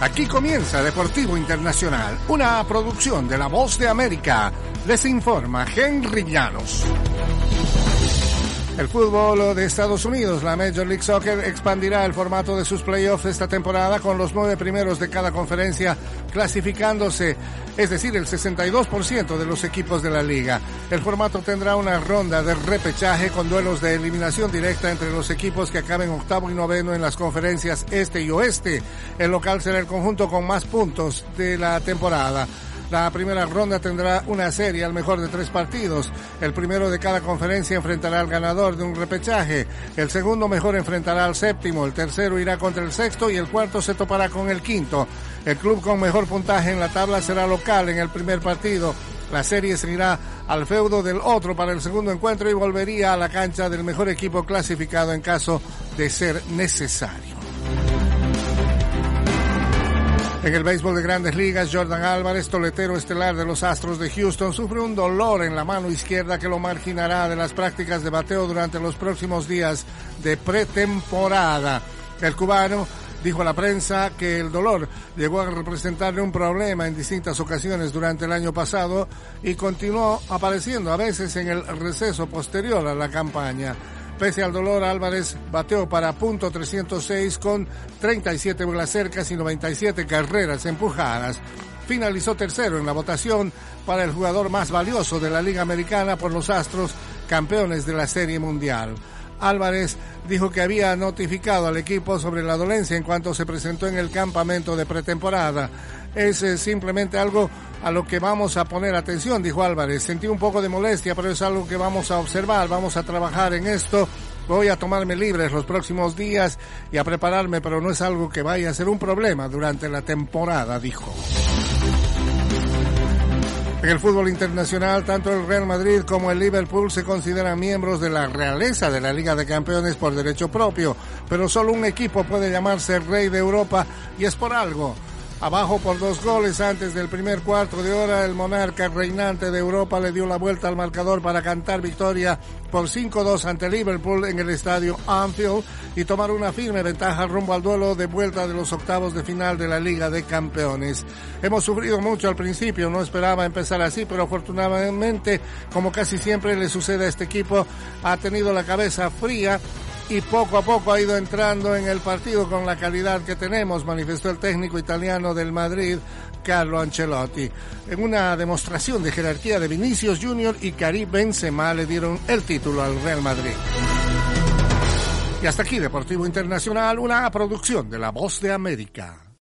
Aquí comienza Deportivo Internacional, una producción de La Voz de América. Les informa Henry Llanos. El fútbol de Estados Unidos, la Major League Soccer, expandirá el formato de sus playoffs esta temporada con los 9 primeros de cada conferencia clasificándose, es decir, el 62% de los equipos de la liga. El formato tendrá una ronda de repechaje con duelos de eliminación directa entre los equipos que acaben octavo y noveno en las conferencias este y oeste. El local será el conjunto con más puntos de la temporada. La primera ronda tendrá una serie al mejor de 3 partidos. El primero de cada conferencia enfrentará al ganador de un repechaje. El segundo mejor enfrentará al séptimo. El tercero irá contra el sexto y el cuarto se topará con el quinto. El club con mejor puntaje en la tabla será local en el primer partido. La serie seguirá al feudo del otro para el segundo encuentro y volvería a la cancha del mejor equipo clasificado en caso de ser necesario. En el béisbol de Grandes Ligas, Jordan Álvarez, toletero estelar de los Astros de Houston, sufre un dolor en la mano izquierda que lo marginará de las prácticas de bateo durante los próximos días de pretemporada. El cubano dijo a la prensa que el dolor llegó a representarle un problema en distintas ocasiones durante el año pasado y continuó apareciendo a veces en el receso posterior a la campaña. Pese al dolor, Álvarez bateó para .306 con 37 bolas cercas y 97 carreras empujadas. Finalizó tercero en la votación para el jugador más valioso de la Liga Americana por los Astros, campeones de la Serie Mundial. Álvarez dijo que había notificado al equipo sobre la dolencia en cuanto se presentó en el campamento de pretemporada. Es simplemente algo a lo que vamos a poner atención, dijo Álvarez. Sentí un poco de molestia, pero es algo que vamos a observar, vamos a trabajar en esto. Voy a tomarme libres los próximos días y a prepararme, pero no es algo que vaya a ser un problema durante la temporada, dijo. En el fútbol internacional, tanto el Real Madrid como el Liverpool se consideran miembros de la realeza de la Liga de Campeones por derecho propio, pero solo un equipo puede llamarse Rey de Europa y es por algo. Abajo por 2 goles antes del primer cuarto de hora, el monarca reinante de Europa le dio la vuelta al marcador para cantar victoria por 5-2 ante Liverpool en el estadio Anfield y tomar una firme ventaja rumbo al duelo de vuelta de los octavos de final de la Liga de Campeones. Hemos sufrido mucho al principio, no esperaba empezar así, pero afortunadamente, como casi siempre le sucede a este equipo, ha tenido la cabeza fría y poco a poco ha ido entrando en el partido con la calidad que tenemos, manifestó el técnico italiano del Madrid, Carlo Ancelotti. En una demostración de jerarquía de Vinicius Junior y Karim Benzema le dieron el título al Real Madrid. Y hasta aquí Deportivo Internacional, una producción de La Voz de América.